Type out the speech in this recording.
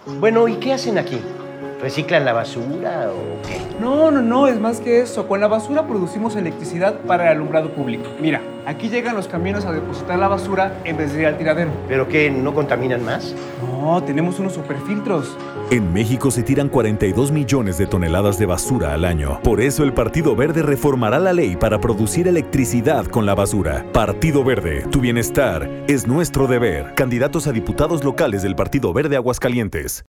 Bueno, ¿y qué hacen aquí? ¿Reciclan la basura o qué? No, es más que eso. Con la basura producimos electricidad para el alumbrado público. Mira, aquí llegan los camiones a depositar la basura en vez de ir al tiradero. ¿Pero qué, no contaminan más? No, tenemos unos superfiltros. En México se tiran 42 millones de toneladas de basura al año. Por eso el Partido Verde reformará la ley para producir electricidad con la basura. Partido Verde, tu bienestar es nuestro deber. Candidatos a diputados locales del Partido Verde Aguascalientes.